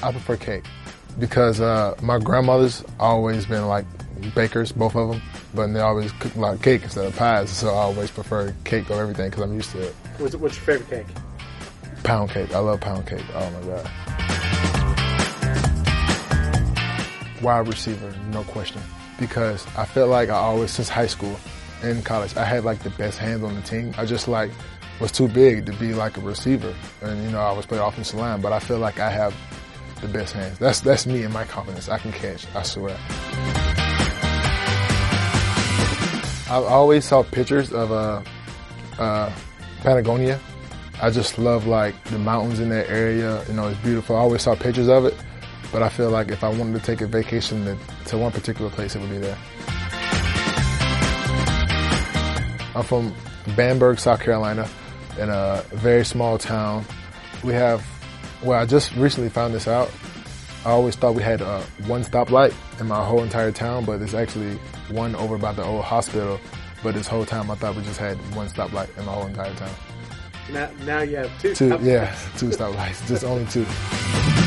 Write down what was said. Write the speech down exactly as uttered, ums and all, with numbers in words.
I prefer cake because uh, my grandmother's always been like bakers, both of them, but they always cook a lot of cake instead of pies, so I always prefer cake over everything because I'm used to it. What's, what's your favorite cake? Pound cake. I love pound cake. Oh my God. Wide receiver, no question, because I feel like I always, since high school and college, I had like the best hands on the team. I just like was too big to be like a receiver, and you know I always played offensive line, but I feel like I have the best hands. That's that's me and my confidence. I can catch, I swear. I always saw pictures of uh, uh, Patagonia. I just love like the mountains in that area. You know, it's beautiful. I always saw pictures of it, but I feel like if I wanted to take a vacation to, to one particular place, it would be there. I'm from Bamberg, South Carolina, in a very small town. We have, well, I just recently found this out. I always thought we had uh, one stoplight in my whole entire town, but there's actually one over by the old hospital. But this whole time I thought we just had one stoplight in my whole entire town. Now, now you have two. Two, stoplights. yeah, two stoplights. Just only two.